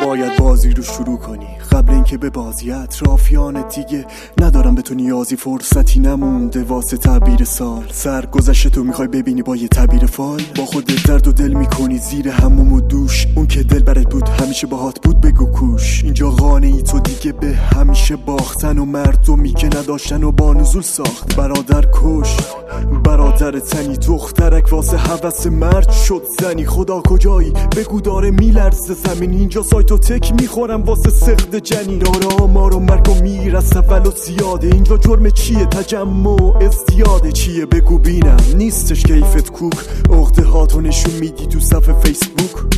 باید بازی رو شروع کنی قبل اینکه به بازی اطرافیانت دیگه ندارم به تو نیازی، فرصتی نمونده واسه تعبیر سال. سرگذشت تو میخوای ببینی با یه تعبیر فال، با خودت درد و دل میکنی زیر هموم و دوش. اون که دل برات بود همیشه باهات بود بگو کوش. اینجا قانعی تو دیگه به همیشه باختن و مردمی که نداشتن و با نزول ساخت. برادر کش برادر تنی، دخترک واسه هوس مرد شد زنی. خدا کجایی بگو داره میلرزه زمین، اینجا سایت و تک میخورم واسه سخت جنین. داره آمار و مرگ و میر از اول و زیاده، اینجا جرم چیه تجمع و ازدیاده. چیه بگو بینم نیستش کیفت کوک، عقده هاتو نشون میدی تو صفحه فیسبوک.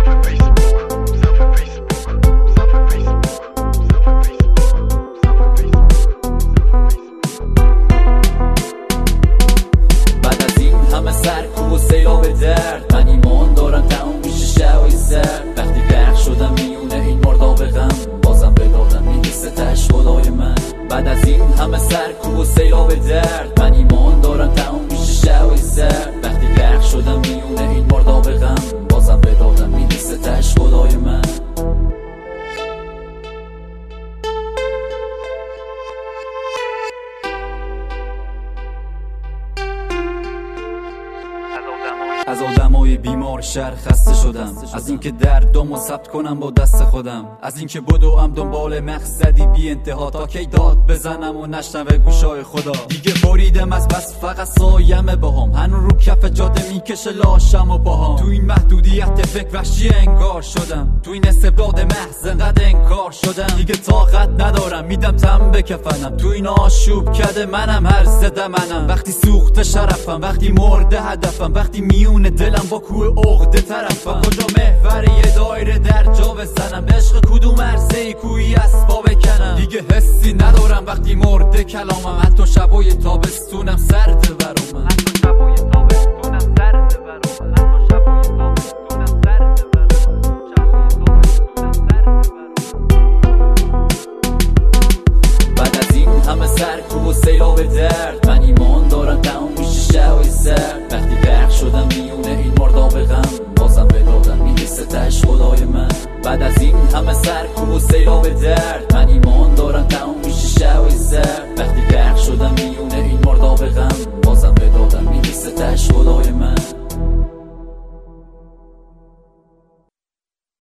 سرکوب و سیلاب درد، من ایمان دارم تموم میشه شوی سر. وقتی غرق شدم میونه این مرداب غم، بازم به دادم میرسه تش خدای من. بعد از این همه سرکوب و سیلاب درد، من ایمان دارم تموم میشه شوی سر. وقتی غرق شدم میونه این مرداب غم، بازم به دادم میرسه تش خدای من. از آدمای بیمار شهر خسته شدم، از اینکه دردامو ثبت کنم با دست خودم، از اینکه بدوم دنبال مقصدی بی انتها تا کی داد بزنم و نشنوه گوشای خدا. دیگه بریدم از بس فقط سایمه باهام، هنو رو کف جاده میکشه لاشم و باهام. تو این محدودیت فکر وحشی انگار شدم، تو این استبداد محض انقدر انکار شدم. دیگه طاقت ندارم میدم تم به کفنم، تو این آشوب کده منم هر زده منم. وقتی سوخت شرفم، وقتی مرده هدفم، وقتی میون دلم با کوه عقده طرفم. کجا محور یه دایره در جا بزنم، به عشق کدوم عرصه کویی اسبا بکنم. دیگه حسی ندارم وقتی مرده کلامم، حتی شبای تابستونم سرده برامم. بعد از این همه سرکوب و سیلاب درد، من ایمان دارم تموم میشه شوی سر. وقتی غرق شدم میونه این مرداب غم، بازم به دادم میرسه تش خدای من. بعد از این همه سرکوب و سیلاب درد، من ایمان دارم تموم میشه شوی سر. وقتی غرق شدم میونه این مرداب غم، بازم به دادم میرسه تش خدای من.